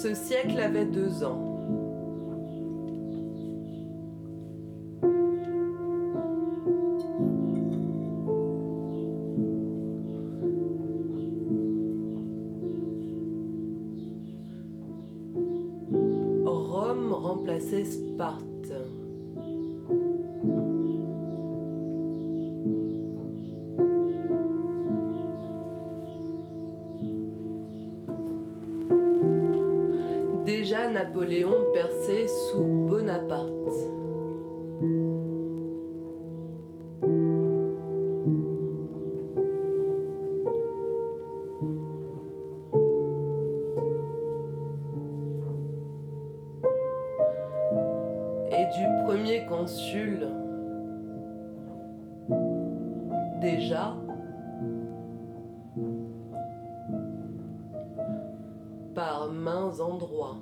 Ce siècle avait 2 ans. Rome remplaçait Sparte. Déjà Napoléon perçait sous Bonaparte. Et du premier consul, déjà, par maints endroits.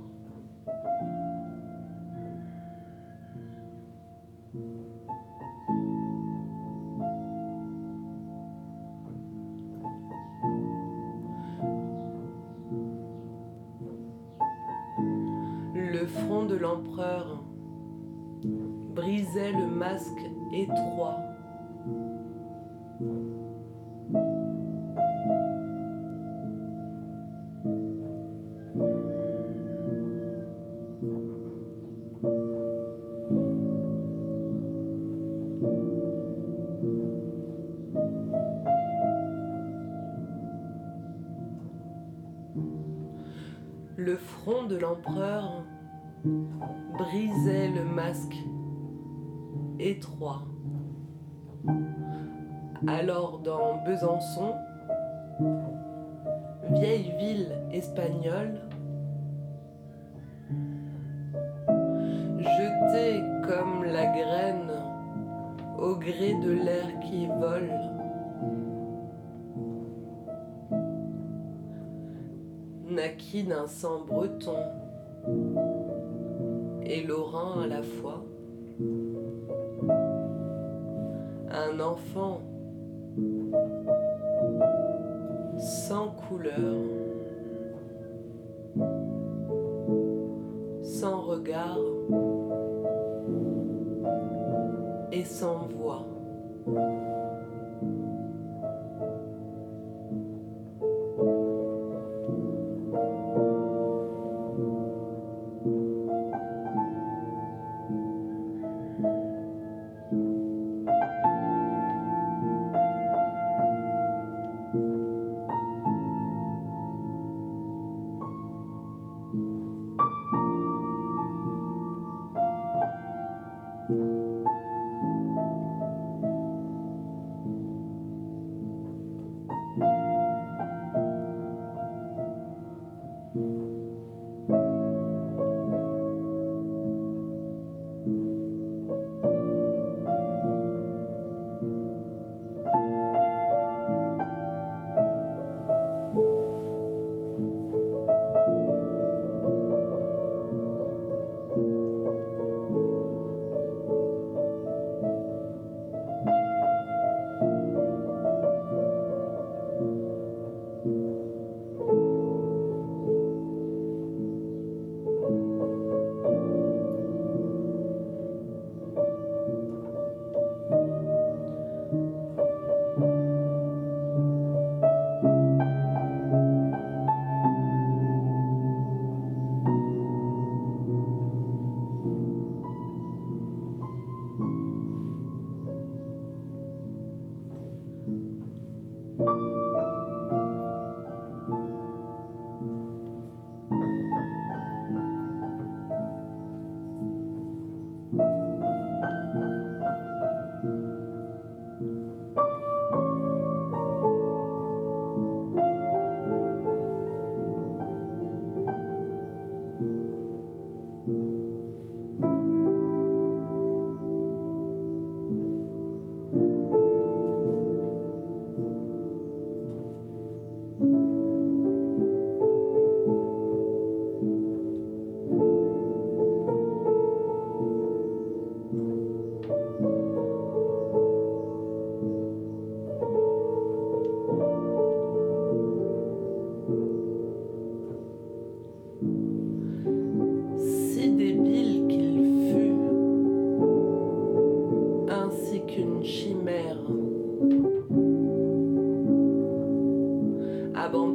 Le front de l'empereur brisait le masque étroit. Le front de l'empereur brisait le masque étroit. Alors dans Besançon, vieille ville espagnole, jetée comme la graine au gré de l'air qui vole, naquit d'un sang breton et lorrain à la fois, un enfant sans couleur, sans regard et sans voix.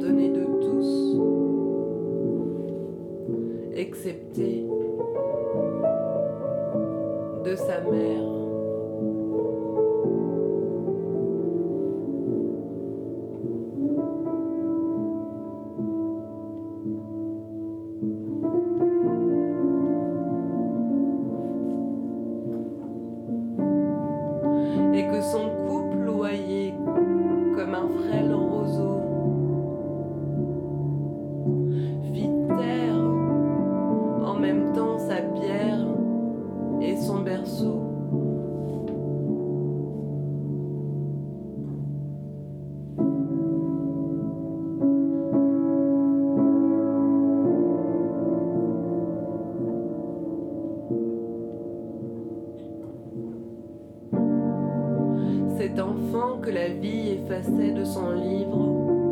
abandonné de tous, excepté de sa mère. Et que son cou ployé comme un frêle roseau fit taire en même temps sa bière et son berceau. Cet enfant que la vie effaçait de son livre,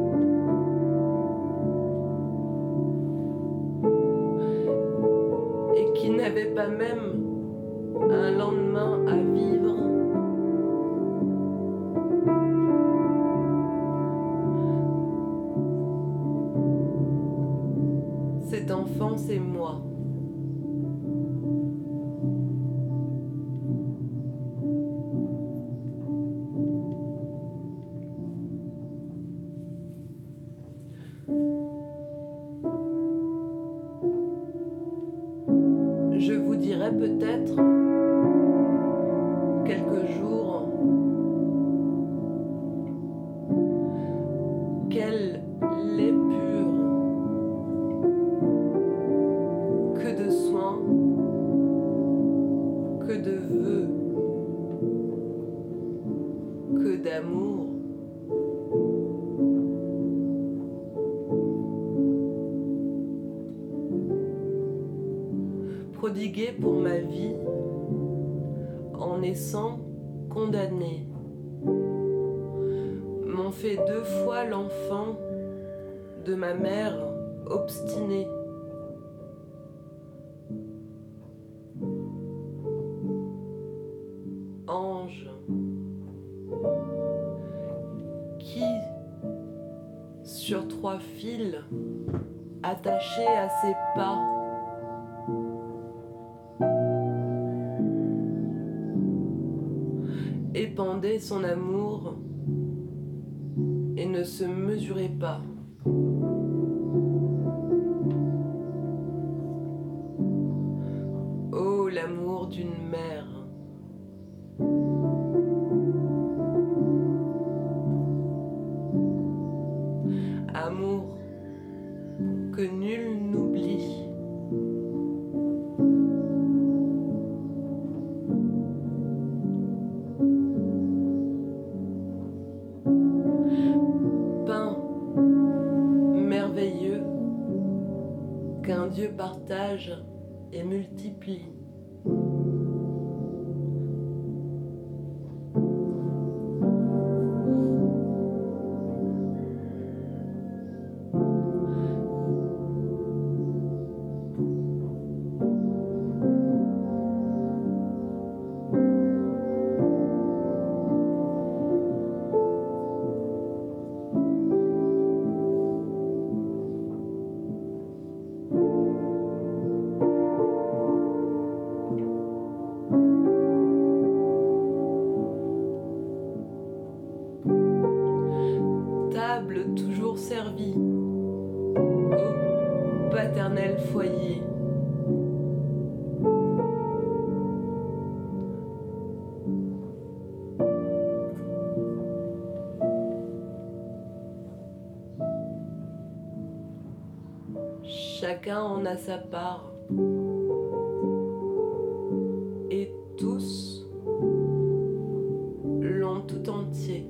et qui n'avait pas même un lendemain à vivre. Cet enfant, c'est moi. Je vous dirai peut-être quelques jours quel lait pur, que de soins, que de vœux, que d'amour. Prodigué pour ma vie en naissant condamné, m'ont fait 2 fois l'enfant de ma mère obstinée. Ange, qui, sur 3 fils attachés à ses pas, épandait son amour et ne se mesurait pas. Oh, l'amour d'une mère. Amour que nul n'oublie. Pain merveilleux qu'un Dieu partage et multiplie. Toujours servi au paternel foyer. Chacun en a sa part et tous l'ont tout entier.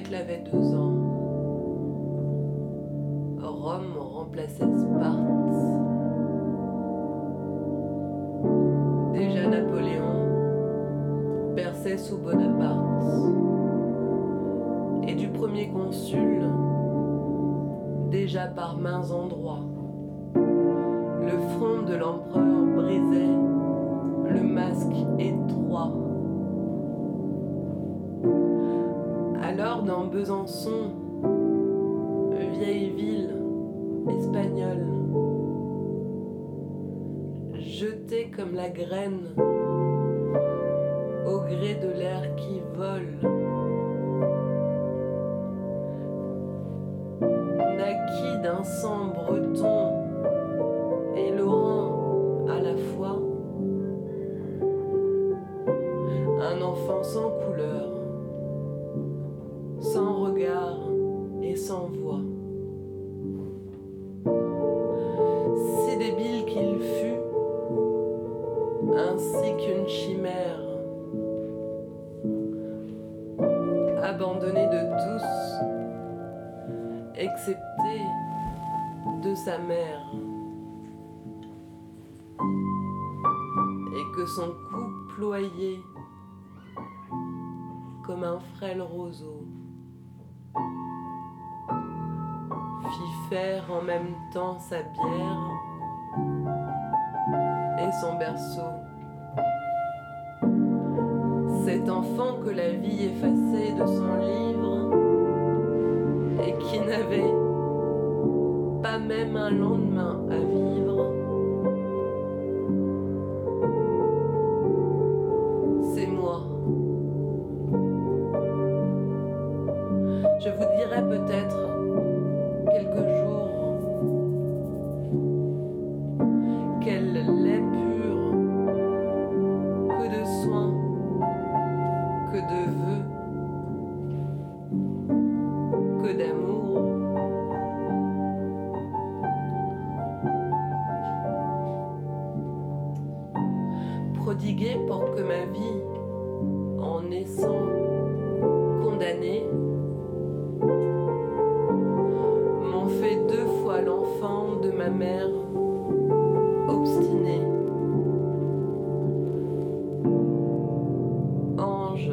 siècle avait 2 ans. Rome remplaçait Sparte. Déjà Napoléon perçait sous Bonaparte. Et du premier consul, déjà par mains endroits, le front de l'empereur brisait le masque étroit. Alors dans Besançon, vieille ville espagnole, jetée comme la graine au gré de l'air qui vole, naquit d'un sang breton et lorrain à la fois, un enfant sans couleur, sans regard et sans voix. Si débile qu'il fut, ainsi qu'une chimère, abandonné de tous, excepté de sa mère, et que son cou ployé comme un frêle roseau fit faire en même temps sa bière et son berceau. Cet enfant que la vie effaçait de son livre et qui n'avait pas même un lendemain à vivre, c'est moi. Je vous dirai peut-être quelques jours quel lait pur, que de soins, que de vœux, que d'amour. Prodigué pour que ma vie, en naissant condamnée, m'ont fait 2 fois l'enfant de ma mère obstinée. Ange,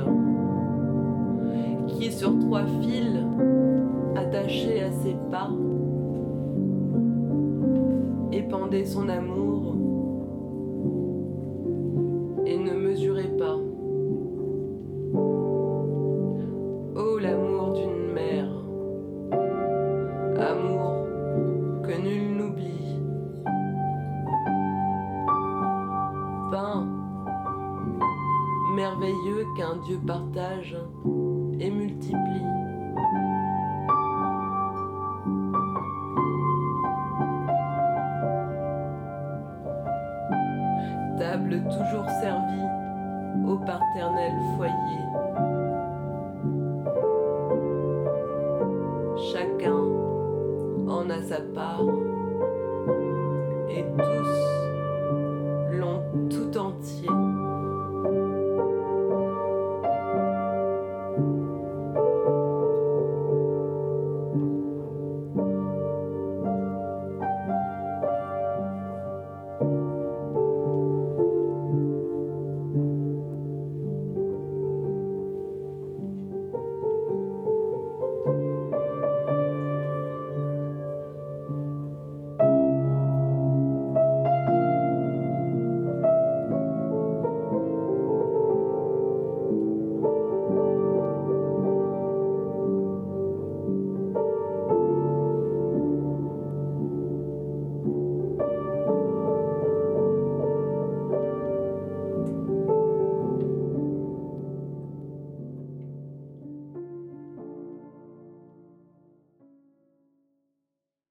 qui sur 3 fils attachés à ses pas épandait son amour et ne mesurait pas. Oh, l'amour d'une mère, amour que nul n'oublie, pain merveilleux qu'un Dieu partage et multiplie. Table toujours servie au paternel foyer. Chacun en a sa part et tous